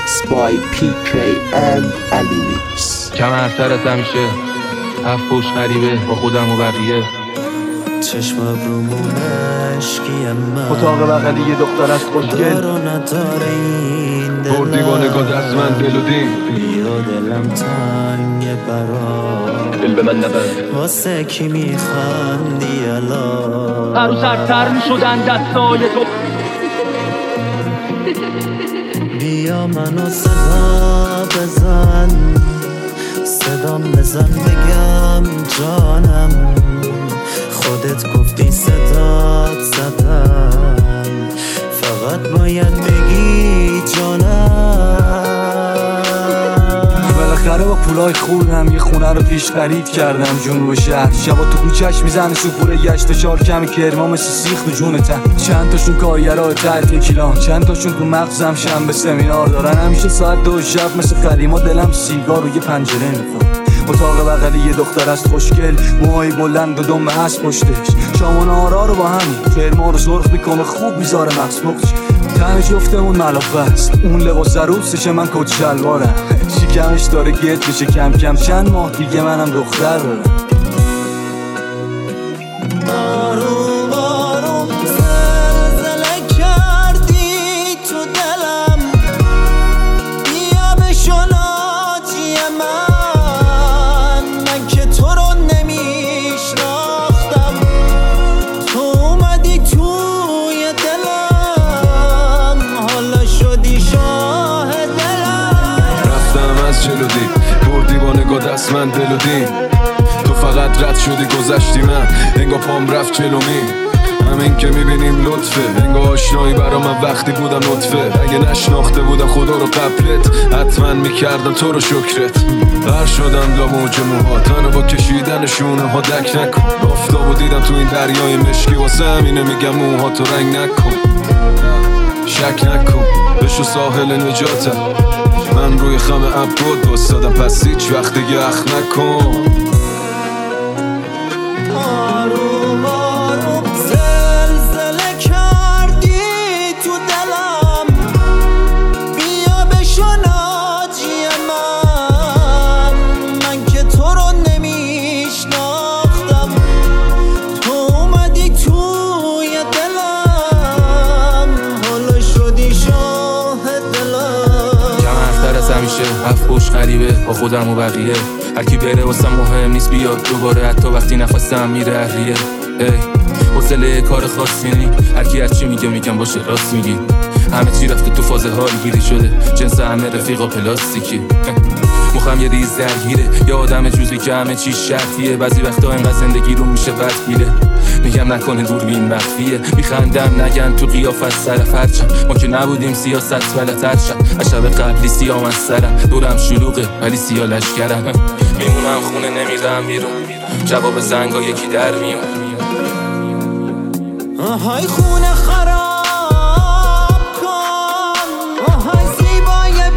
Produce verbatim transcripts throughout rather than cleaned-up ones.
Mixed by پی کی and Alimix. کمرتر از همیشه هفت پوش غریبه با خودم و بقیه. چشم ابرومون عشقی من اتاق بغلی یه دختر از خوشگل دار و نداره این دلم بردی با نگاه دست من دل و دین بیا دلم تنگ برات دل به من نبند واسه کی میخندی الان هر روز سرتر میشدن دستای تو بیا منو صدا بزن صدام بزن بگم جانم خودت گفتی صدات زدم فقط باید بگی جانم بالاخره با پولای خوردم یه خونه رو پیش خرید کردم جنوب شهر شبا تو کوچه‌اش میزنه سوپور گشت و چار کمی کرما مثل سیخ تو جون ته چند تاشون کارگرای تحت کیلان چند تاشون تو مغزم شنبه سمینار دارن همیشه ساعت دو شب مثل قدیما دلم سیگار رو یه پنجره میخواد اتاق بغلی یه دختر است خوشگل موهای بلند و دم هست پشتش شامان آرا رو با همین کرما رو سرخ میکنه خوب میذاره مغز بخش تن جفتمون ملافه است اون لباس عروسشه من کت شلوارم شکمش داره گرد بشه کم کم چند ماه دیگه منم دختر دارم آروم آروم زلزله کردی تو دلم بیا بشو ناجی من من که تو رو نمیشناختم تو اومدی توی دلم حالا شدی شاه دلم رفتم از جلو دی بردی با نگاه دست من دل و دین تو فقط رد شدی گذشتی من انگار پام رفت جلومی همین که میبینیم لطفه انگار آشنایی برا من وقتی بودم نطفه اگه نشناخته بودم خدا رو قبلت حتما میکردم تو رو شکرت بر شدم لا موج موها تنو با کشیدن شونه ها دک نکن آفتابو دیدم تو این دریای مشکی واسه همینه میگم موها تو رنگ نکن شک نکن بشو ساحل نجاتم من روی خم عبود بستادم پس هیچ وقت دیگه اخ نکن آروم آروم زلزله کردی تو دلم بیا بشو ناجی من من که تو رو نمیشناختم تو اومدی توی دلم حالا شدی شاه دلم کمرتر از همیشه هفت پوش غریبه با خودم و بقیه هر کی بره واسم مهم نیست بیاد دوباره حتی وقتی نفسم میره اهریه ای حوصله کار خاصی نی هر کی هر چی میگه میگم باشه راست میگی همه چی رفته تو فاز حال گیری شده جنس همه رفیقا پلاستیکی مخم یه ریز درگیره یه آدم جوزی که همه چی شرطیه بعضی وقتا اینقدر زندگی رو میشه بدگیره میگم نکنه دوربین مخفیه میخندم نگن تو قیافت سر فرچم ما که نبودیم سیاست بلتر شد از شب قبلی سیام از سرم دورم شلوغه ولی سیاه لشکرم میمونم خونه نمیرم بیرون جواب زنگا یکی در میون آهای خونه خراب کن آهای زیبای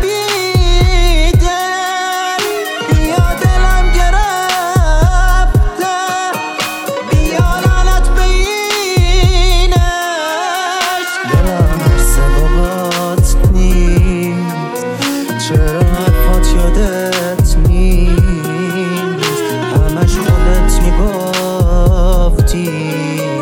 بیدل بیا دلم گرفته بیا لعنت به اینش دلم سبابات نیست چرا حرفات یادت نیست همش خودت میگفتی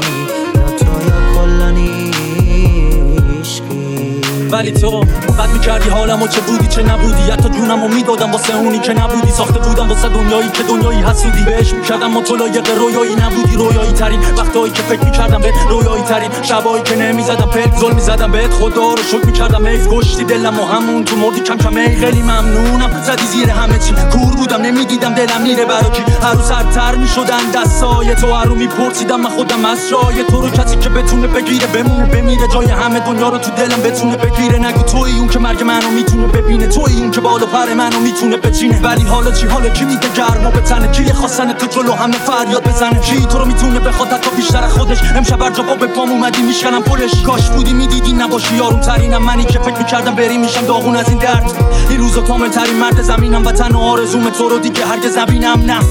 ولی تو بد میکردی حالمو چه بودی چه نبودی حتی جونمو میدادم واسه اونی که نبودی ساخته بودم واسه دنیایی که دنیایی حسودی بهش میکردم ما تو لایق رویایی نبودی رویایی ترین وقتایی که فکر میکردم بهت رویایی ترین شبایی که نمیزدم پلک ظلم میزدم بهت خدا رو شکر میکردم ایف گشتی دلم و همون تو مردی کم کم ای خیلی ممنونم زدی زیر همه چی کور بودم نمیدیدم دلم میره برا کی هر روز سرتر میشدن دستای تو هر رو میپرسیدم من خودم از جای تو رو کسی که بتونه بگیره بمونه بمیره جای همه دنیا رو تو دلم بتونه بگیره نگو تویی اون که مرگ منو میتونه ببینه تویی اون که بالا پر منو میتونه بچینه ولی حالا چی حالا کی میده گرما به تنه کی خواستن تو جلو همه فریاد بزنه کی تو رو میتونه بخواد حتی بیشتر خودش امشب هر جا با به پام اومدی میشکنم پلش کاش بودی میدیدی نباشی یارون ترینم منی که فکر میکردم بری میشم داغون از این درد این روزا کامل ترین مرد زمینم وطن و آرزوم تو رو دیگه هرگز نبینم نه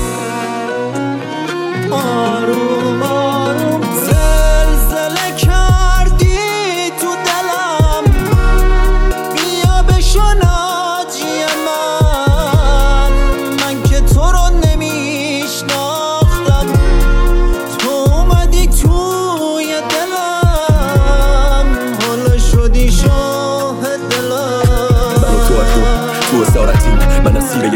آروم آروم زلزله کردی تو دلم بیا بشو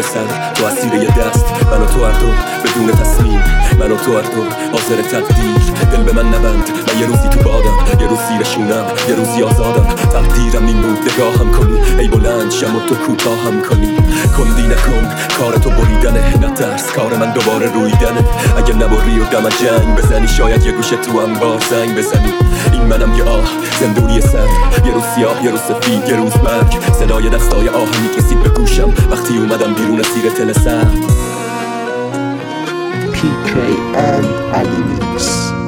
یه سر تو اسیر یه دست، من و تو هر دو بدون تصمیم، من و تو هر دو حاضر تقدیر. دل به من نبند، من یه روزی تو بادم، یه روز زیرشونم، یه روزی آزادم. تقدیرم این بود نگاهم کنی، ای بلند شم و تو کوتاهم کنی. کندی نکن کار تو بریدنه، نترس کار من دوباره رویدنه. اگه نبری و دم جنگ بزنی، شاید یه گوشه تو انبار زنگ بزنی. این منم یه آه زندونی سر، یه روز سیاه یه روز سفید یه روز مرگ. صدای دستای آهنی کسید به گوشم وقتی اومدم بیرون از زیر تل سر. P K and Ali Mix.